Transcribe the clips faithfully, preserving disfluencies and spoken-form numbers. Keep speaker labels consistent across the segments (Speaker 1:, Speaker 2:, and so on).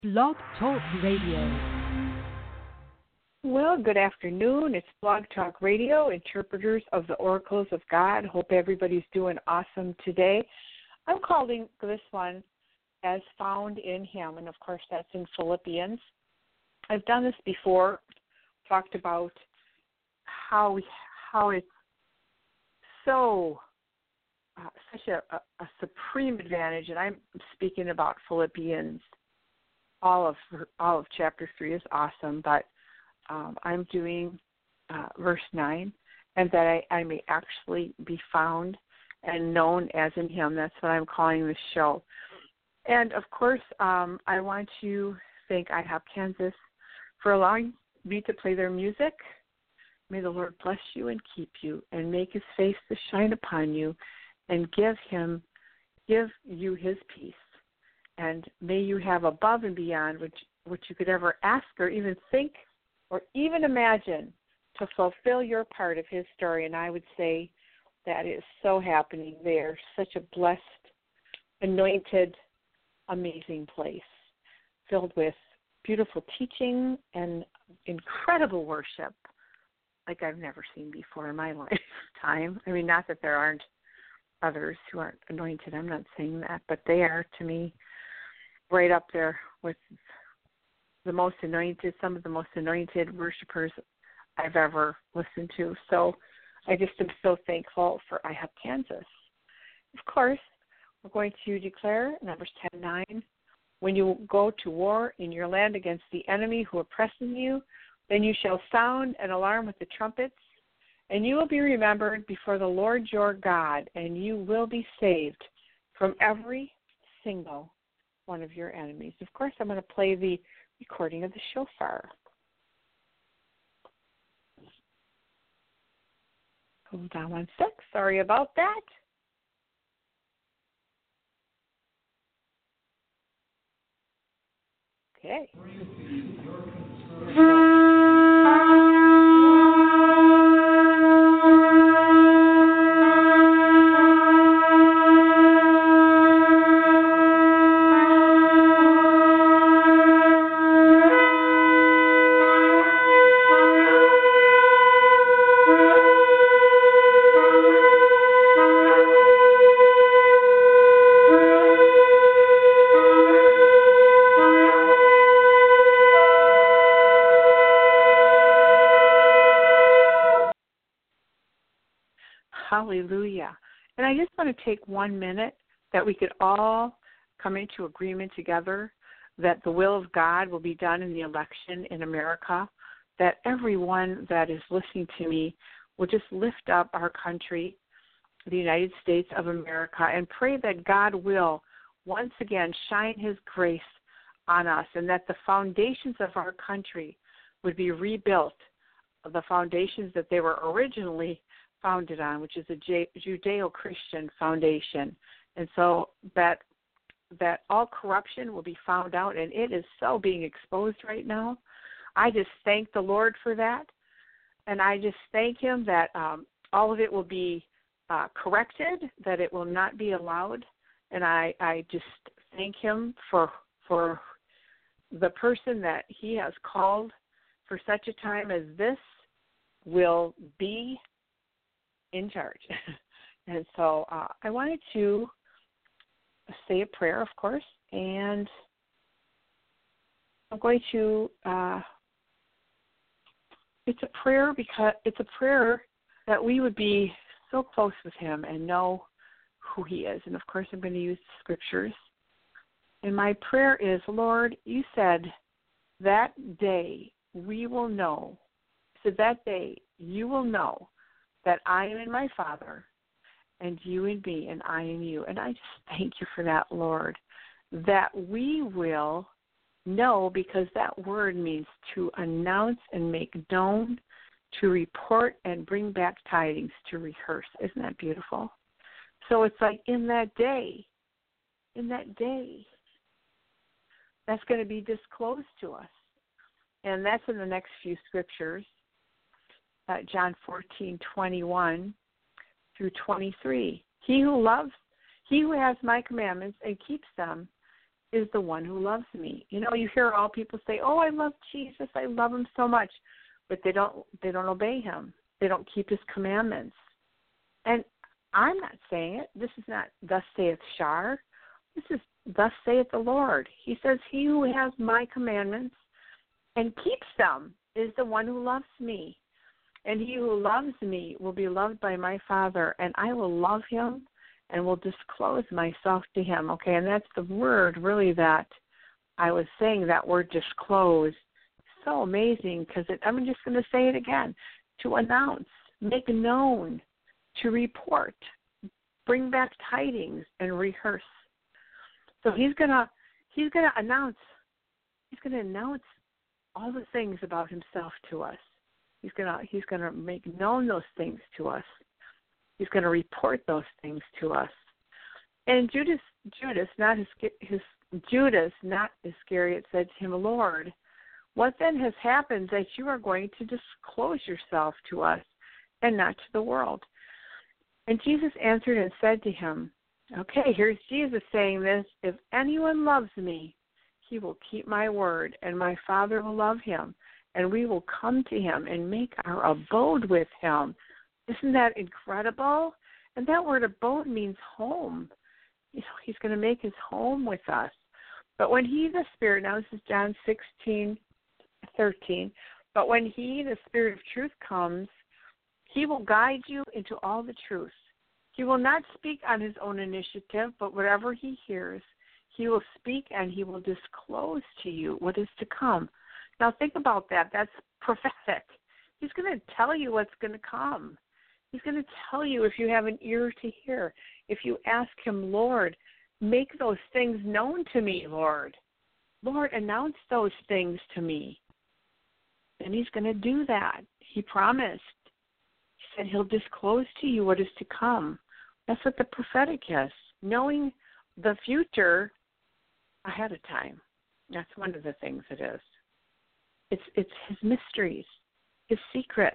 Speaker 1: Blog Talk Radio.
Speaker 2: Well, good afternoon. It's Blog Talk Radio, Interpreters of the Oracles of God. Hope everybody's doing awesome today. I'm calling this one as found in Him, and of course that's in Philippians. I've done this before, talked about how we, how it's so uh, such a, a, a supreme advantage, and I'm speaking about Philippians. All of all of chapter three is awesome, but um, I'm doing uh, verse nine, and that I, I may actually be found and known as in Him. That's what I'm calling this show. And of course, um, I want to thank IHOP Kansas for allowing me to play their music. May the Lord bless you and keep you, and make His face to shine upon you, and give Him, give you His peace. And may you have above and beyond which, which you could ever ask or even think or even imagine to fulfill your part of His story. And I would say that is so happening there. Such a blessed, anointed, amazing place filled with beautiful teaching and incredible worship like I've never seen before in my lifetime. I mean, not that there aren't others who aren't anointed. I'm not saying that, but they are, to me, right up there with the most anointed, some of the most anointed worshipers I've ever listened to. So I just am so thankful for IHOP Kansas. Of course, we're going to declare, Numbers ten nine, when you go to war in your land against the enemy who oppresses you, then you shall sound an alarm with the trumpets, and you will be remembered before the Lord your God, and you will be saved from every single one of your enemies. Of course, I'm going to play the recording of the shofar. Hold on one sec. Sorry about that. Okay. Hallelujah. And I just want to take one minute that we could all come into agreement together that the will of God will be done in the election in America, that everyone that is listening to me will just lift up our country, the United States of America, and pray that God will once again shine His grace on us, and that the foundations of our country would be rebuilt, the foundations that they were originally founded on, which is a Judeo-Christian foundation. And so that that all corruption will be found out, and it is so being exposed right now. I just thank the Lord for that, and I just thank Him that um, all of it will be uh, corrected, that it will not be allowed, and I, I just thank Him for for the person that He has called for such a time as this will be in charge. And so uh, I wanted to say a prayer, of course, and I'm going to, uh, it's a prayer because it's a prayer that we would be so close with Him and know who He is. And of course I'm going to use the scriptures. And my prayer is, Lord, you said that day we will know, so that day you will know that I am in my Father, and you in me, and I in you. And I just thank you for that, Lord, that we will know, because that word means to announce and make known, to report and bring back tidings, to rehearse. Isn't that beautiful? So it's like in that day, in that day, that's going to be disclosed to us. And that's in the next few scriptures. Uh, John fourteen twenty-one through twenty-three. He who loves, he who has my commandments and keeps them, is the one who loves me. You know, you hear all people say, oh, I love Jesus, I love him so much, but they don't they don't obey him. They don't keep his commandments. And I'm not saying it. This is not thus saith Shar. This is thus saith the Lord. He says, he who has my commandments and keeps them is the one who loves me. And he who loves me will be loved by my Father, and I will love him and will disclose myself to him. Okay, and that's the word really that I was saying, that word disclose. So amazing, because I'm just going to say it again. To announce, make known, to report, bring back tidings, and rehearse. So he's gonna he's gonna announce he's gonna announce all the things about himself to us. He's gonna he's gonna make known those things to us. He's gonna report those things to us. And Judas Judas not his, his Judas not Iscariot said to him, Lord, what then has happened that you are going to disclose yourself to us and not to the world? And Jesus answered and said to him, okay, here's Jesus saying this, if anyone loves me, he will keep my word, and my Father will love him, and we will come to him and make our abode with him. Isn't that incredible? And that word abode means home. You know, he's going to make his home with us. But when he, the Spirit, now this is John sixteen, thirteen, but when he, the Spirit of truth, comes, he will guide you into all the truth. He will not speak on his own initiative, but whatever he hears, he will speak and he will disclose to you what is to come. Now think about that. That's prophetic. He's going to tell you what's going to come. He's going to tell you if you have an ear to hear. If you ask him, Lord, make those things known to me, Lord. Lord, announce those things to me. And he's going to do that. He promised. He said he'll disclose to you what is to come. That's what the prophetic is, knowing the future ahead of time. That's one of the things it is. It's it's his mysteries, his secrets.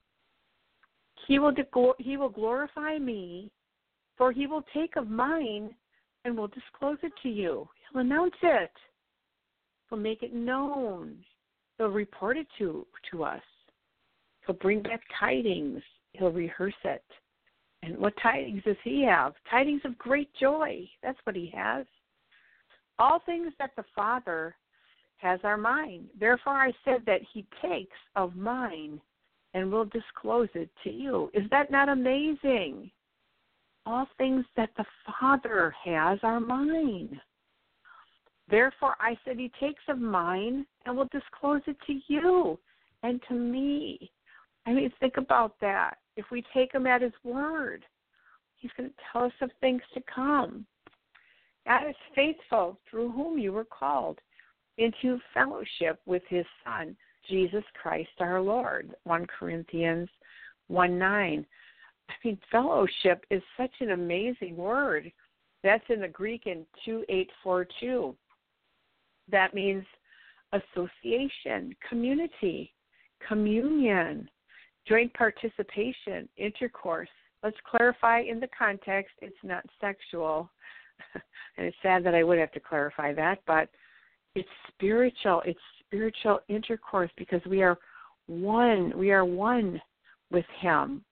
Speaker 2: He will de- he will glorify me, for he will take of mine and will disclose it to you. He'll announce it. He'll make it known. He'll report it to, to us. He'll bring back tidings. He'll rehearse it. And what tidings does he have? Tidings of great joy. That's what he has. All things that the Father has are mine. Therefore I said that he takes of mine and will disclose it to you. Is that not amazing? All things that the Father has are mine. Therefore I said he takes of mine and will disclose it to you and to me. I mean, think about that. If we take him at his word, he's going to tell us of things to come. God is faithful, through whom you were called into fellowship with his Son, Jesus Christ our Lord. First Corinthians one nine. I mean, fellowship is such an amazing word. That's in the Greek in two eight four two. That means association, community, communion, joint participation, intercourse. Let's clarify in the context, it's not sexual. And it's sad that I would have to clarify that, but it's spiritual. It's spiritual intercourse because we are one. We are one with him.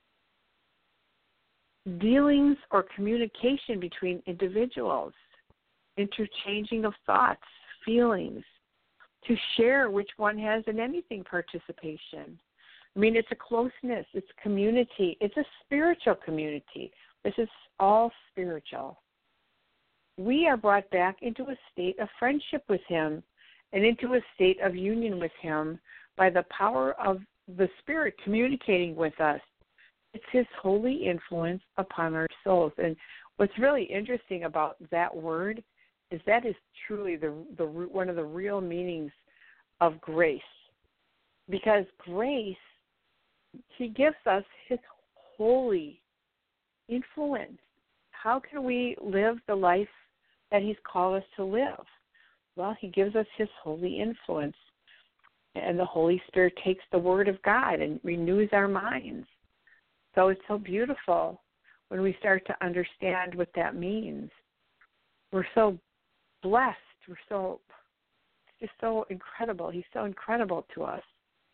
Speaker 2: Dealings or communication between individuals, interchanging of thoughts, feelings, to share which one has in anything participation. I mean, it's a closeness, it's community, it's a spiritual community. This is all spiritual. We are brought back into a state of friendship with him and into a state of union with him by the power of the Spirit communicating with us. It's his holy influence upon our souls. And what's really interesting about that word is that is truly the, the one of the real meanings of grace. Because grace, he gives us his holy influence. How can we live the life that he's called us to live? Well, he gives us his holy influence. And the Holy Spirit takes the word of God and renews our minds. So it's so beautiful when we start to understand what that means. We're so blessed. We're so, it's just so incredible. He's so incredible to us.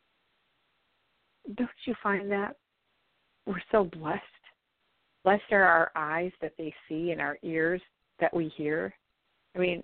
Speaker 2: Don't you find that? We're so blessed. Blessed are our eyes that they see and our ears that we hear. I mean,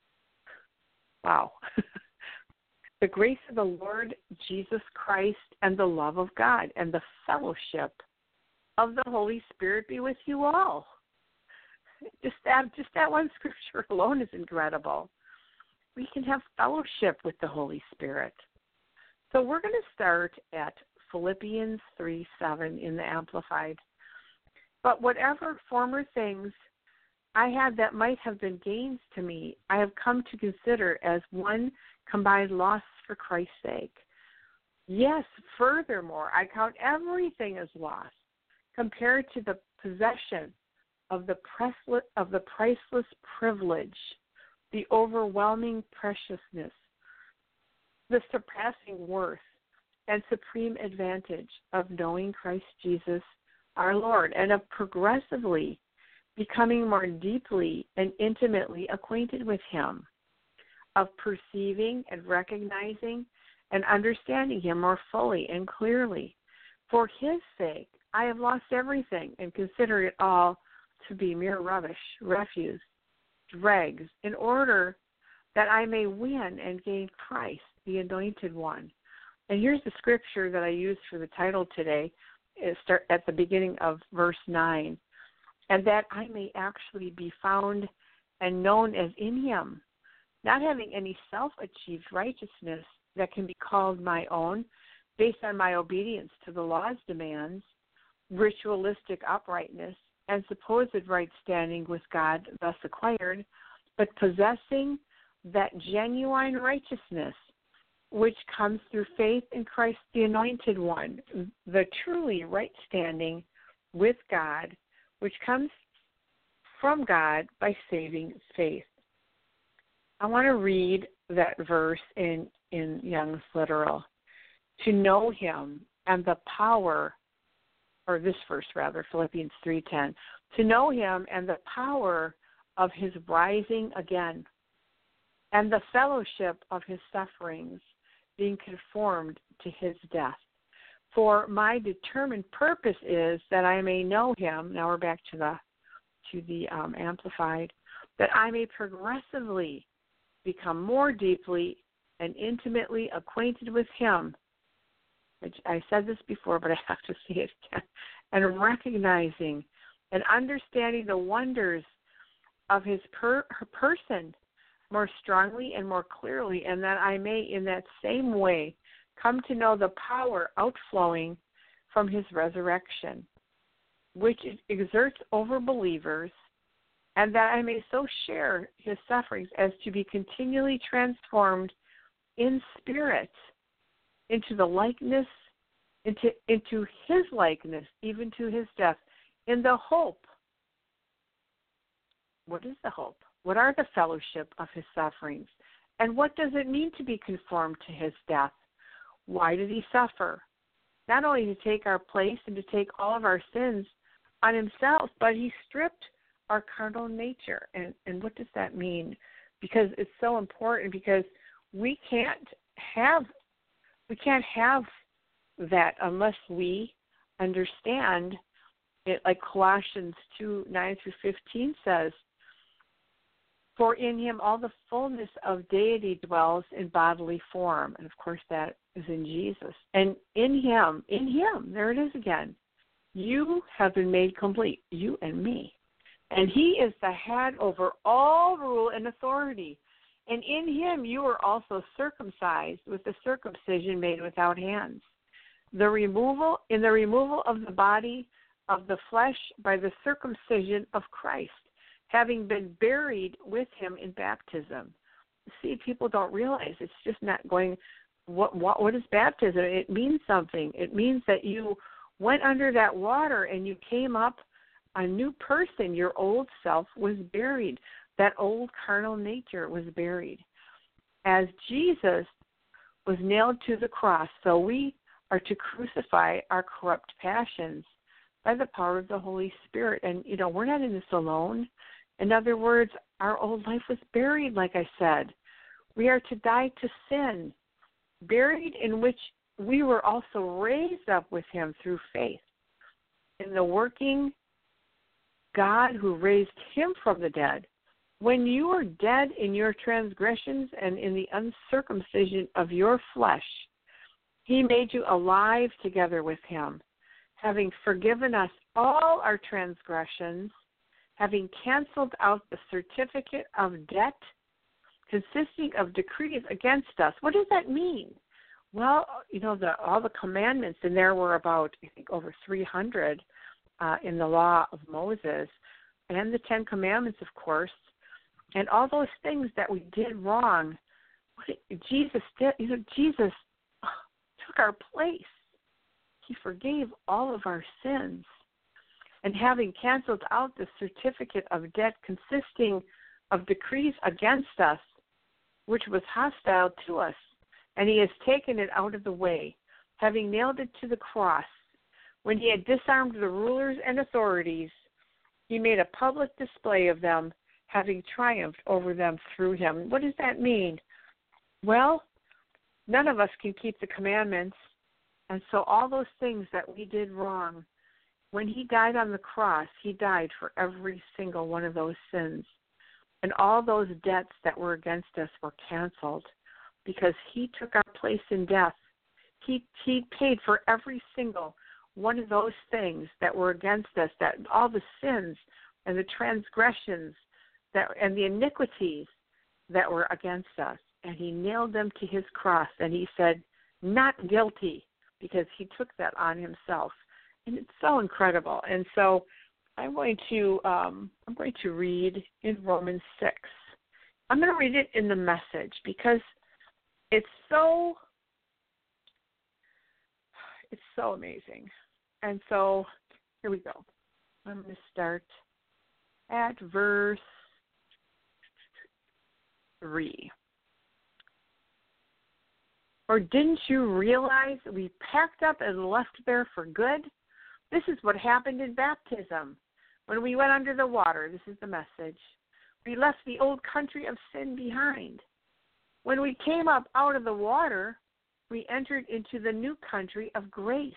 Speaker 2: wow. The grace of the Lord Jesus Christ and the love of God and the fellowship of the Holy Spirit be with you all. Just that, just that one scripture alone is incredible. We can have fellowship with the Holy Spirit. So we're going to start at Philippians three seven in the Amplified. But whatever former things I had that might have been gains to me, I have come to consider as one combined loss for Christ's sake. Yes, furthermore, I count everything as loss compared to the possession of the priceless, of the priceless privilege, the overwhelming preciousness, the surpassing worth, and supreme advantage of knowing Christ Jesus our Lord, and of progressively becoming more deeply and intimately acquainted with Him, of perceiving and recognizing and understanding Him more fully and clearly. For His sake, I have lost everything and consider it all to be mere rubbish, refuse, dregs, in order that I may win and gain Christ, the Anointed One. And here's the scripture that I used for the title today. It start at the beginning of verse nine. And that I may actually be found and known as in Him, not having any self-achieved righteousness that can be called my own based on my obedience to the law's demands, ritualistic uprightness, and supposed right standing with God thus acquired, but possessing that genuine righteousness which comes through faith in Christ the Anointed One, the truly right standing with God, which comes from God by saving faith. I want to read that verse in, in Young's Literal. To know Him and the power, or this verse rather, Philippians three ten, to know Him and the power of His rising again, and the fellowship of His sufferings, being conformed to His death. For my determined purpose is that I may know Him. Now we're back to the to the um, Amplified. That I may progressively become more deeply and intimately acquainted with Him. Which I said this before, but I have to say it again. And recognizing and understanding the wonders of His per, her person more strongly and more clearly, and that I may in that same way come to know the power outflowing from His resurrection, which exerts over believers, and that I may so share His sufferings as to be continually transformed in spirit into the likeness, into, into His likeness, even to His death, in the hope. What is the hope? What are the fellowship of His sufferings? And what does it mean to be conformed to His death? Why did He suffer? Not only to take our place and to take all of our sins on Himself, but He stripped our carnal nature. And, and what does that mean? Because it's so important, because we can't have we can't have that unless we understand it, like Colossians two nine through fifteen says, for in Him all the fullness of deity dwells in bodily form. And, of course, that is in Jesus. And in Him, in Him, there it is again, you have been made complete, you and me. And He is the head over all rule and authority. And in Him you are also circumcised with the circumcision made without hands. The removal, in the removal of the body of the flesh by the circumcision of Christ, having been buried with Him in baptism. See, people don't realize it's just not going, what, what, what is baptism? It means something. It means that you went under that water and you came up a new person. Your old self was buried. That old carnal nature was buried. As Jesus was nailed to the cross, so we are to crucify our corrupt passions by the power of the Holy Spirit. And, you know, we're not in this alone. In other words, our old life was buried, like I said. We are to die to sin, buried in which we were also raised up with him through faith in the working God who raised him from the dead. When you were dead in your transgressions and in the uncircumcision of your flesh, he made you alive together with him, having forgiven us all our transgressions, having canceled out the certificate of debt consisting of decrees against us. What does that mean? Well, you know, the, all the commandments, and there were about, I think, over three hundred uh, in the law of Moses, and the Ten Commandments, of course, and all those things that we did wrong. What Jesus did, you know, Jesus took our place. He forgave all of our sins. And having canceled out the certificate of debt consisting of decrees against us, which was hostile to us, and he has taken it out of the way, having nailed it to the cross. When he had disarmed the rulers and authorities, he made a public display of them, having triumphed over them through him. What does that mean? Well, none of us can keep the commandments, and so all those things that we did wrong, when he died on the cross, he died for every single one of those sins. And all those debts that were against us were canceled because he took our place in death. He he paid for every single one of those things that were against us, that all the sins and the transgressions that and the iniquities that were against us. And he nailed them to his cross, and he said, not guilty, because he took that on himself. And it's so incredible. And so I'm going to um, I'm going to read in Romans six. I'm going to read it in the Message because it's so it's so amazing. And so here we go. I'm going to start at verse three. Or didn't you realize we packed up and left there for good? This is what happened in baptism. When we went under the water, this is the Message, we left the old country of sin behind. When we came up out of the water, we entered into the new country of grace,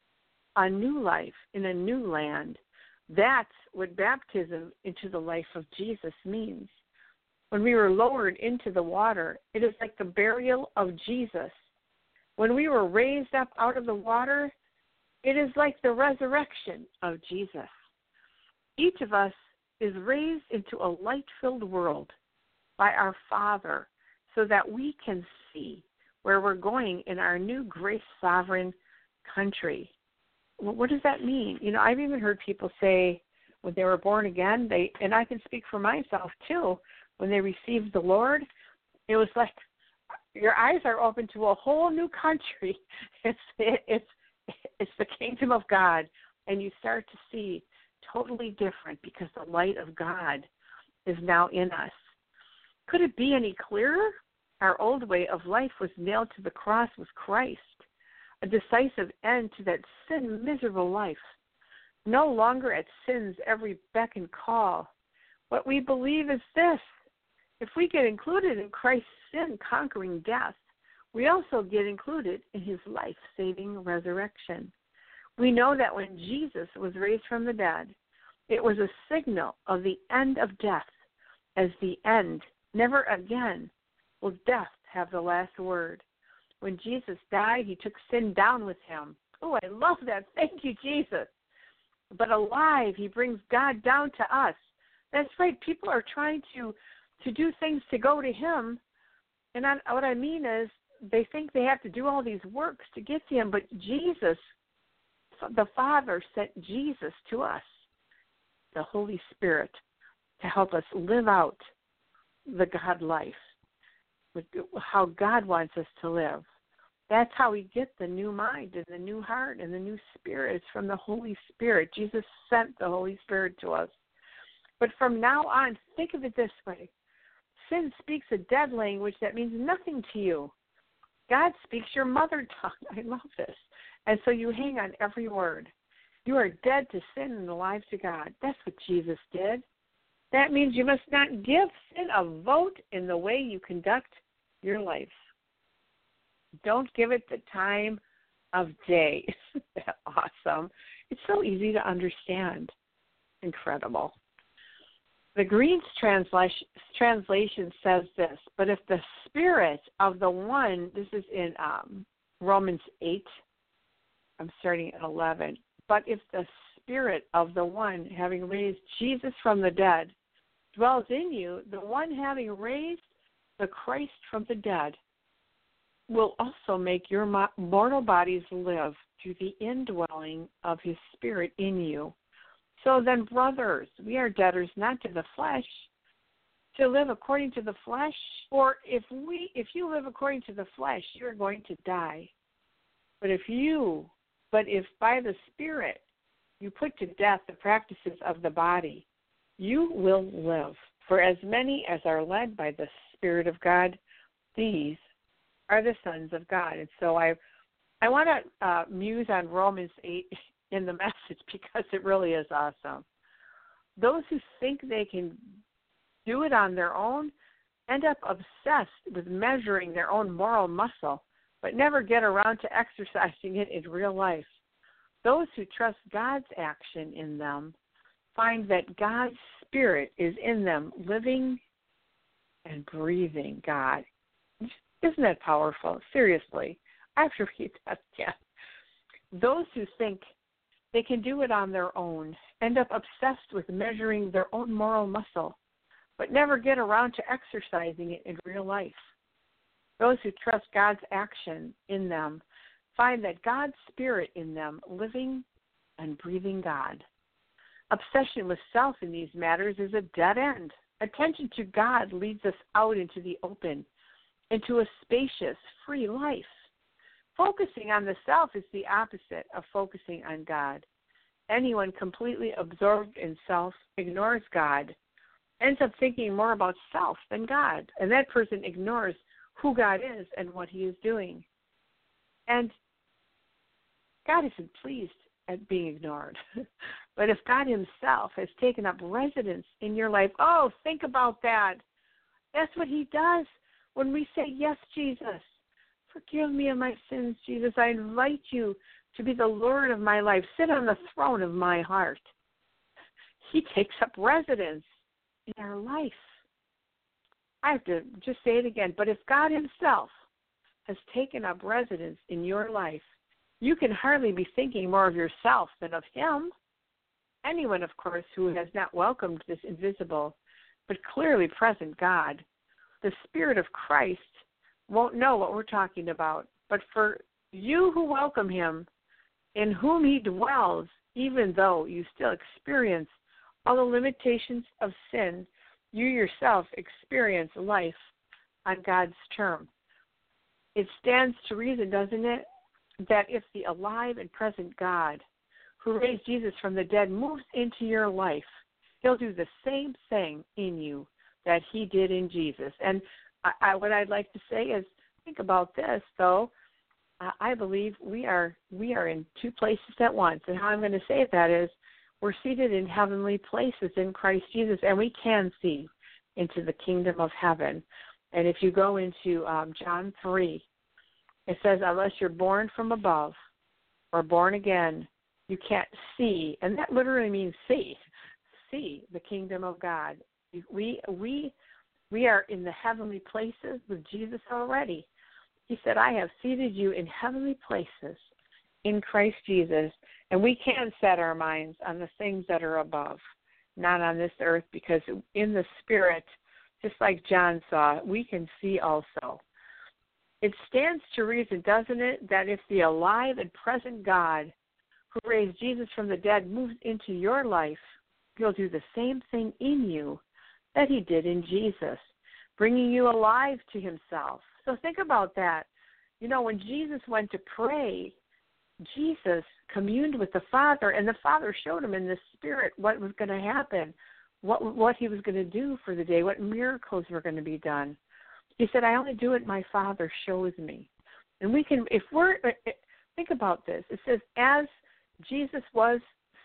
Speaker 2: a new life in a new land. That's what baptism into the life of Jesus means. When we were lowered into the water, it is like the burial of Jesus. When we were raised up out of the water, it is like the resurrection of Jesus. Each of us is raised into a light-filled world by our Father so that we can see where we're going in our new grace-sovereign country. Well, what does that mean? You know, I've even heard people say when they were born again, they, and I can speak for myself too, when they received the Lord, it was like your eyes are open to a whole new country. It's it, it's it's the kingdom of God, and you start to see totally different because the light of God is now in us. Could it be any clearer? Our old way of life was nailed to the cross with Christ, a decisive end to that sin miserable life. No longer at sin's every beck and call. What we believe is this: if we get included in Christ's sin-conquering death, we also get included in his life-saving resurrection. We know that when Jesus was raised from the dead, it was a signal of the end of death. As the end, never again will death have the last word. When Jesus died, he took sin down with him. Oh, I love that. Thank you, Jesus. But alive, he brings God down to us. That's right. People are trying to to do things to go to him. And I, what I mean is they think they have to do all these works to get to him. But Jesus, the Father, sent Jesus to us, the Holy Spirit, to help us live out the God life, how God wants us to live. That's how we get the new mind and the new heart and the new spirit. It's from the Holy Spirit. Jesus sent the Holy Spirit to us. But from now on, think of it this way. Sin speaks a dead language that means nothing to you. God speaks your mother tongue. I love this. And so you hang on every word. You are dead to sin and alive to God. That's what Jesus did. That means you must not give sin a vote in the way you conduct your life. Don't give it the time of day. Isn't that awesome? It's so easy to understand. Incredible. The Green's translation, translation says this, but if the spirit of the one, this is in um, Romans eight, I'm starting at eleven, but if the spirit of the one having raised Jesus from the dead dwells in you, the one having raised the Christ from the dead will also make your mortal bodies live through the indwelling of his spirit in you. So then, brothers, we are debtors not to the flesh, to live according to the flesh. For if we, if you live according to the flesh, you are going to die. But if you, but if by the Spirit you put to death the practices of the body, you will live. For as many as are led by the Spirit of God, these are the sons of God. And so I, I want to uh, muse on Romans eight in the message because it really is awesome. Those who think they can do it on their own end up obsessed with measuring their own moral muscle, but never get around to exercising it in real life. Those who trust God's action in them find that God's Spirit is in them, living and breathing God. Isn't that powerful? Seriously. I have to read that again. Those who think they can do it on their own end up obsessed with measuring their own moral muscle, but never get around to exercising it in real life. Those who trust God's action in them find that God's Spirit in them, living and breathing God. Obsession with self in these matters is a dead end. Attention to God leads us out into the open, into a spacious, free life. Focusing on the self is the opposite of focusing on God. Anyone completely absorbed in self ignores God, ends up thinking more about self than God, and that person ignores who God is and what he is doing. And God isn't pleased at being ignored. But if God himself has taken up residence in your life, oh, think about that. That's what he does when we say, yes, Jesus. Forgive me of my sins, Jesus. I invite you to be the Lord of my life. Sit on the throne of my heart. He takes up residence in our life. I have to just say it again. But if God himself has taken up residence in your life, you can hardly be thinking more of yourself than of him. Anyone, of course, who has not welcomed this invisible but clearly present God, the Spirit of Christ, won't know what we're talking about. But for you who welcome him, in whom he dwells, even though you still experience all the limitations of sin, you yourself experience life on God's term. It stands to reason, doesn't it, that if the alive and present God who raised Jesus from the dead moves into your life, he'll do the same thing in you that he did in Jesus. And I, I, what I'd like to say is, think about this, though. Uh, I believe we are we are in two places at once. And how I'm going to say that is, we're seated in heavenly places in Christ Jesus, and we can see into the kingdom of heaven. And if you go into um, John three, it says, unless you're born from above or born again, you can't see. And that literally means see, see the kingdom of God. We we we are in the heavenly places with Jesus already. He said, I have seated you in heavenly places in Christ Jesus. And we can set our minds on the things that are above, not on this earth, because in the Spirit, just like John saw, we can see also. It stands to reason, doesn't it, that if the alive and present God who raised Jesus from the dead moves into your life, he'll do the same thing in you that he did in Jesus, bringing you alive to himself. So think about that. You know, when Jesus went to pray, Jesus communed with the Father, and the Father showed him in the Spirit what was going to happen, what what he was going to do for the day, what miracles were going to be done. He said, I only do what my Father shows me. And we can, if we're, think about this. It says, as Jesus was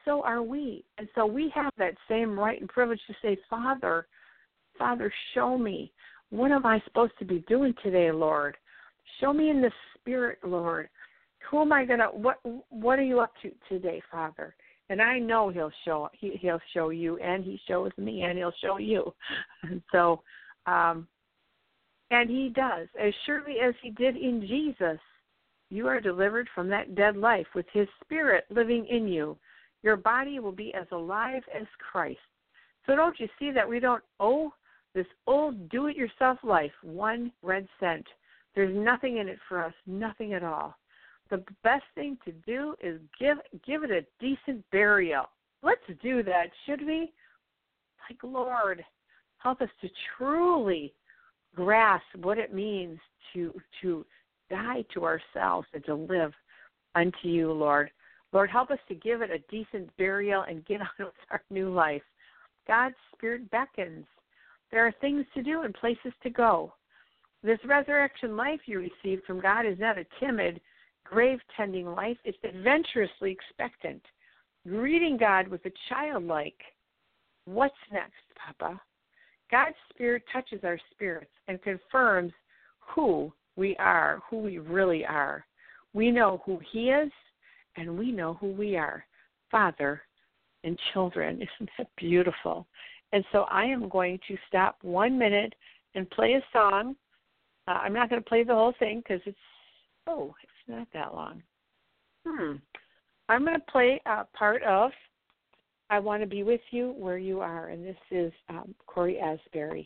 Speaker 2: so are we. And so we have that same right and privilege to say, Father, Father, show me. What am I supposed to be doing today, Lord? Show me in the Spirit, Lord. Who am I gonna? What What are you up to today, Father? And I know He'll show he, He'll show you, and He shows me, and He'll show you. And so, um, and He does as surely as He did in Jesus. You are delivered from that dead life with His Spirit living in you. Your body will be as alive as Christ. So don't you see that we don't owe this old do-it-yourself life one red cent? There's nothing in it for us, nothing at all. The best thing to do is give give it a decent burial. Let's do that, should we? Like, Lord, help us to truly grasp what it means to to die to ourselves and to live unto you, Lord. Lord, help us to give it a decent burial and get on with our new life. God's Spirit beckons. There are things to do and places to go. This resurrection life you received from God is not a timid, grave-tending life. It's adventurously expectant, greeting God with a childlike, what's next, Papa? God's Spirit touches our spirits and confirms who we are, who we really are. We know who He is, and we know who we are, Father and children. Isn't that beautiful? And so I am going to stop one minute and play a song. Uh, I'm not going to play the whole thing because it's, oh, it's not that long. Hmm. I'm going to play a part of I Want to Be With You Where You Are, and this is um, Corey Asbury.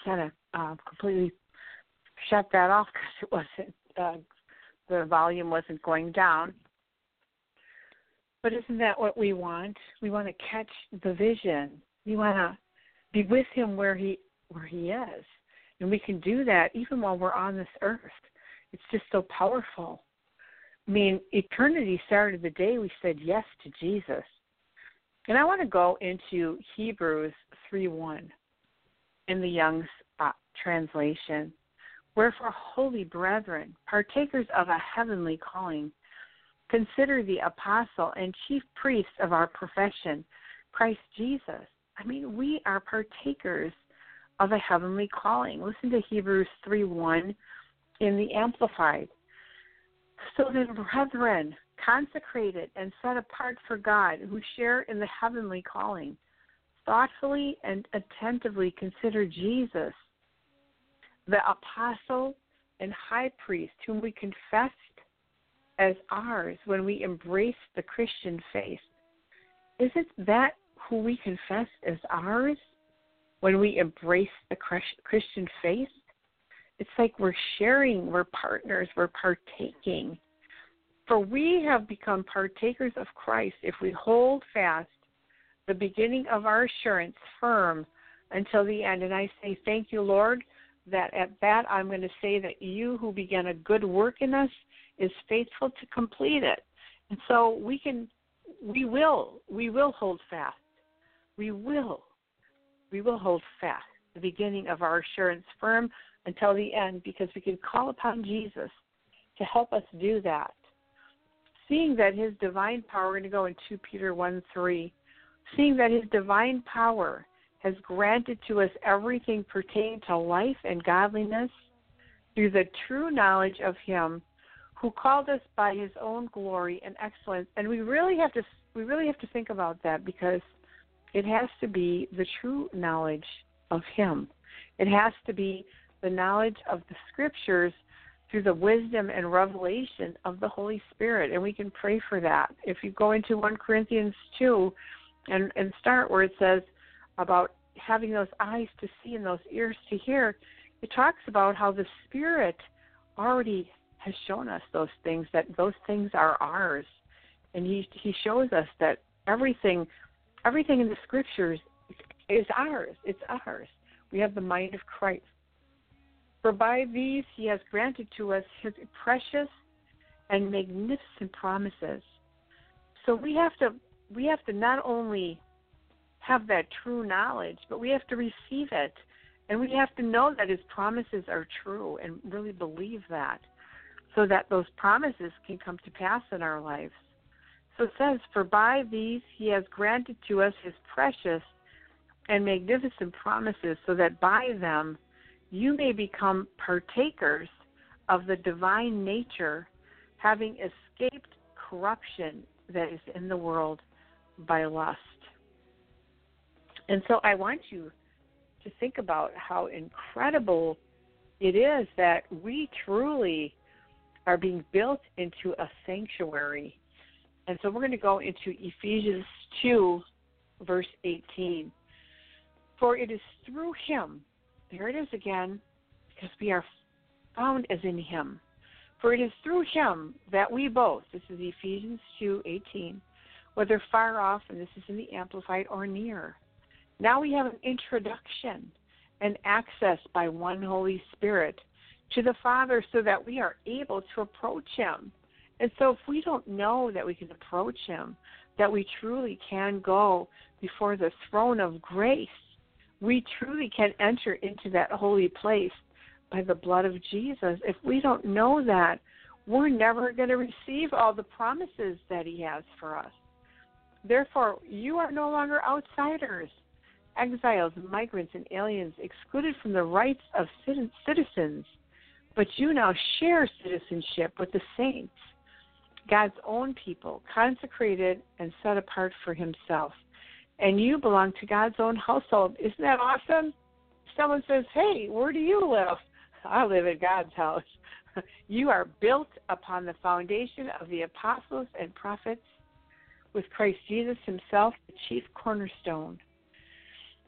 Speaker 2: kind of uh, completely shut that off because it wasn't, uh, the volume wasn't going down. But isn't that what we want? We want to catch the vision. We want to be with him where he where he is. And we can do that even while we're on this earth. It's just so powerful. I mean, eternity started the day we said yes to Jesus. And I want to go into Hebrews three one in the Young's uh, translation. Wherefore, holy brethren, partakers of a heavenly calling, consider the apostle and chief priest of our profession, Christ Jesus. I mean, we are partakers of a heavenly calling. Listen to Hebrews three one in the Amplified. So then, brethren, consecrated and set apart for God, who share in the heavenly calling, thoughtfully and attentively consider Jesus, the apostle and high priest, whom we confessed as ours when we embraced the Christian faith. Isn't that who we confess as ours when we embrace the Christian faith? It's like we're sharing, we're partners, we're partaking. For we have become partakers of Christ if we hold fast the beginning of our assurance firm until the end. And I say, thank you, Lord, that at that I'm going to say that you who began a good work in us is faithful to complete it. And so we can, we will, we will hold fast. We will, we will hold fast the beginning of our assurance firm until the end, because we can call upon Jesus to help us do that. Seeing that his divine power, we're going to go in Second Peter one three, seeing that his divine power has granted to us everything pertaining to life and godliness through the true knowledge of him who called us by his own glory and excellence. And we really have to we really have to think about that, because it has to be the true knowledge of him. It has to be the knowledge of the scriptures through the wisdom and revelation of the Holy Spirit. And we can pray for that. If you go into First Corinthians two and, and start where it says about having those eyes to see and those ears to hear, it talks about how the Spirit already has shown us those things, that those things are ours. And he he shows us that everything everything in the scriptures is ours. It's ours. We have the mind of Christ. For by these he has granted to us his precious and magnificent promises. So we have to we have to not only have that true knowledge, but we have to receive it. And we have to know that his promises are true and really believe that, so that those promises can come to pass in our lives. So it says, for by these he has granted to us his precious and magnificent promises, so that by them you may become partakers of the divine nature, having escaped corruption that is in the world by lust. And so I want you to think about how incredible it is that we truly are being built into a sanctuary. And so we're going to go into Ephesians two, verse eighteen. For it is through him, there it is again, because we are found as in him. For it is through him that we both, this is Ephesians two eighteen, whether far off, and this is in the Amplified, or near. Now we have an introduction and access by one Holy Spirit to the Father, so that we are able to approach him. And so if we don't know that we can approach him, that we truly can go before the throne of grace, we truly can enter into that holy place by the blood of Jesus. If we don't know that, we're never going to receive all the promises that he has for us. Therefore, you are no longer outsiders, exiles, migrants, and aliens, excluded from the rights of citizens, but you now share citizenship with the saints, God's own people, consecrated and set apart for himself. And you belong to God's own household. Isn't that awesome? Someone says, hey, where do you live? I live in God's house. You are built upon the foundation of the apostles and prophets, with Christ Jesus himself the chief cornerstone.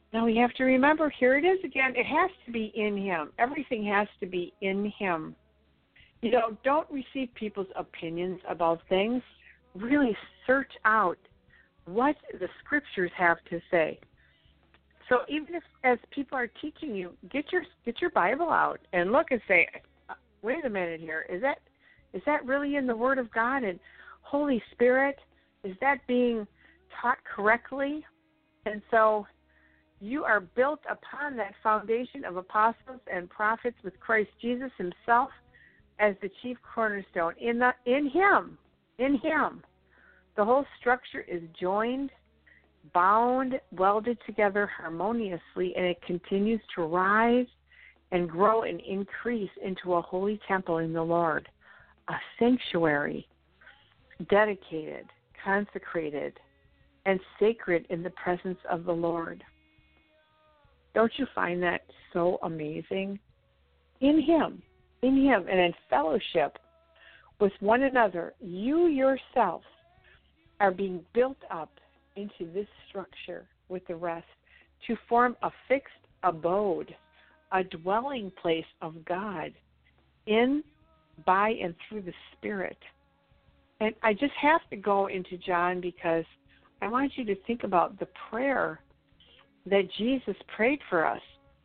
Speaker 2: Now we have to remember, here it is again, it has to be in him. Everything has to be in him. You know, don't receive people's opinions about things. Really search out what the scriptures have to say. So even if, as people are teaching you, get your get your Bible out and look and say, wait a minute here, is that is that really in the Word of God? And Holy Spirit, is that being taught correctly? And so you are built upon that foundation of apostles and prophets with Christ Jesus himself as the chief cornerstone. In the in him, in him, the whole structure is joined, bound, welded together harmoniously, and it continues to rise and grow and increase into a holy temple in the Lord, a sanctuary dedicated, consecrated, and sacred in the presence of the Lord. Don't you find that so amazing? In him, in him, and in fellowship with one another, you yourself are being built up into this structure with the rest to form a fixed abode, a dwelling place of God in, by, and through the Spirit. And I just have to go into John because I want you to think about the prayer that Jesus prayed for us.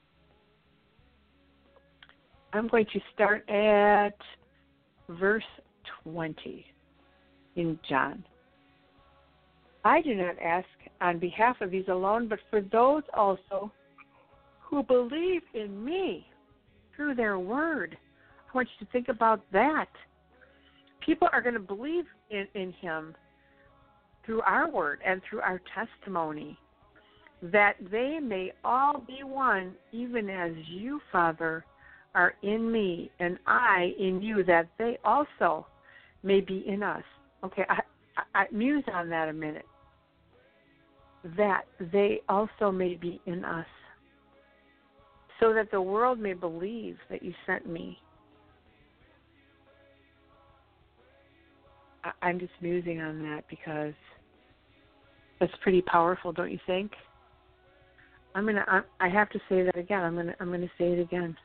Speaker 2: I'm going to start at verse twenty in John. I do not ask on behalf of these alone, but for those also who believe in me through their word. I want you to think about that. People are going to believe in, in him through our word and through our testimony, that they may all be one, even as you, Father, are in me and I in you, that they also may be in us. Okay, I, I, I muse on that a minute. That they also may be in us, so that the world may believe that you sent me. I, I'm just musing on that because that's pretty powerful, don't you think? I'm gonna. I, I have to say that again. I'm gonna. I'm gonna say it again.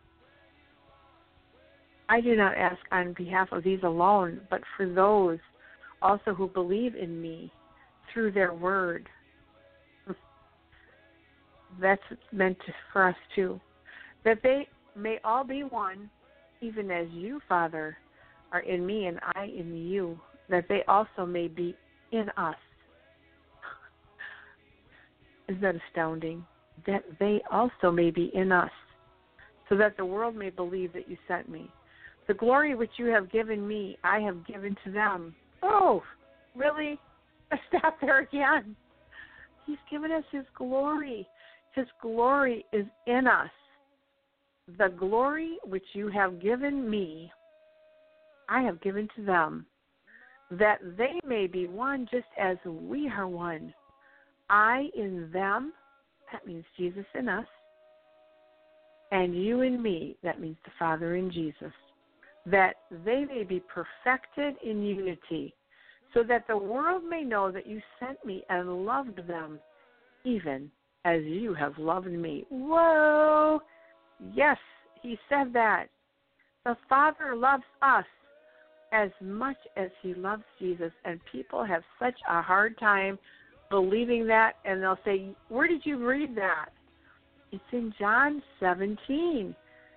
Speaker 2: I do not ask on behalf of these alone, but for those also who believe in me through their word. That's meant to, for us too, that they may all be one, even as you, Father, are in me and I in you, that they also may be in us. Isn't that astounding? That they also may be in us, so that the world may believe that you sent me. The glory which you have given me, I have given to them. Oh, really? Stop there again. He's given us his glory. His glory is in us. The glory which you have given me, I have given to them, that they may be one just as we are one. I in them, that means Jesus in us, and you in me, that means the Father in Jesus, that they may be perfected in unity, so that the world may know that you sent me and loved them, even as you have loved me. Whoa! Yes, he said that. The Father loves us as much as he loves Jesus, and people have such a hard time believing that, and they'll say, where did you read that? It's in John seventeen,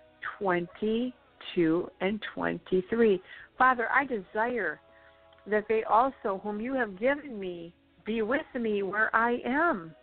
Speaker 2: twenty-two and twenty-three. Father, I desire that they also, whom you have given me, be with me where I am,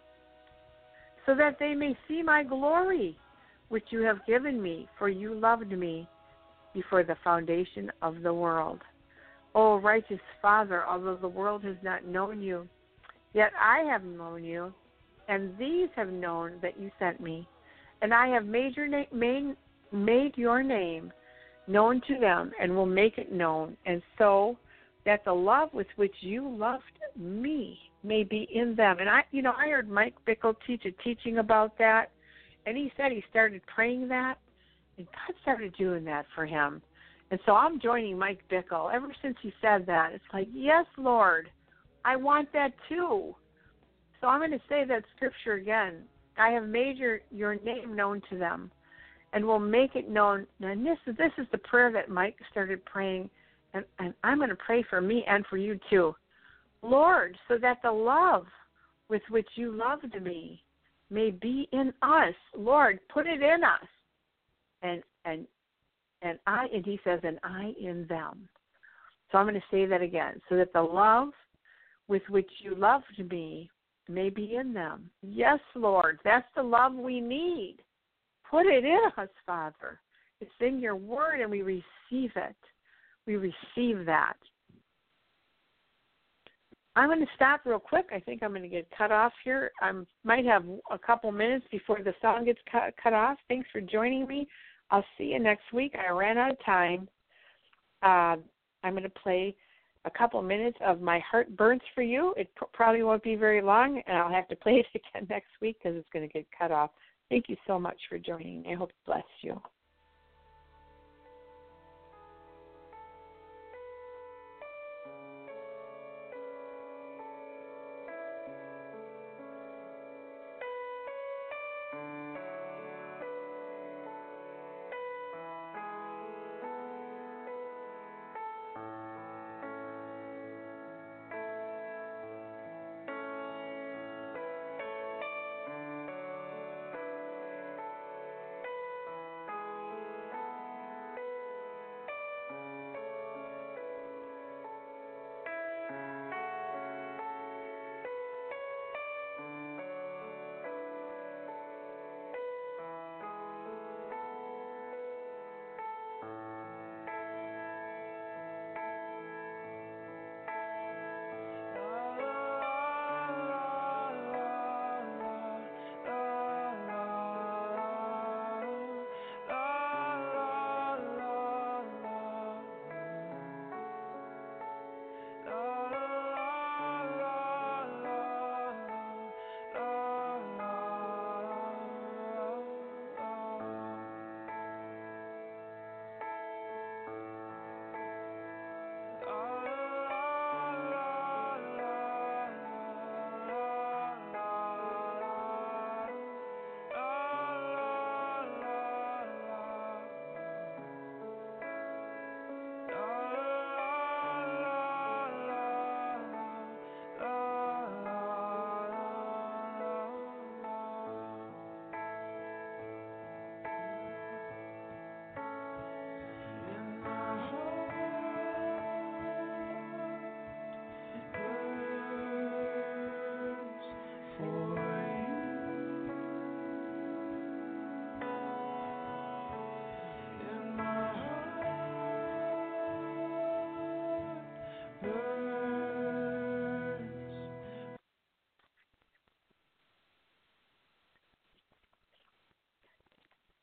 Speaker 2: so that they may see my glory, which you have given me, for you loved me before the foundation of the world. O righteous Father, although the world has not known you, yet I have known you, and these have known that you sent me, and I have made your, na- made, made your name known to them, and will make it known, and so that the love with which you loved me may be in them. And I, you know, I heard Mike Bickle teach a teaching about that, and he said he started praying that, and God started doing that for him. And so I'm joining Mike Bickle. Ever since he said that, it's like, yes, Lord, I want that too. So I'm going to say that scripture again. I have made your, your name known to them, and will make it known. And this is this is the prayer that Mike started praying, and, and I'm going to pray for me and for you too. Lord, so that the love with which you loved me may be in us. Lord, put it in us. And and and I and he says, and I in them. So I'm going to say that again. So that the love with which you loved me may be in them. Yes, Lord, that's the love we need. Put it in us, Father. It's in your word, and we receive it. We receive that. I'm going to stop real quick. I think I'm going to get cut off here. I might have a couple minutes before the song gets cut, cut off. Thanks for joining me. I'll see you next week. I ran out of time. Uh, I'm going to play a couple minutes of My Heart Burns for You. It pr- probably won't be very long, and I'll have to play it again next week because it's going to get cut off. Thank you so much for joining me. I hope it blessed you.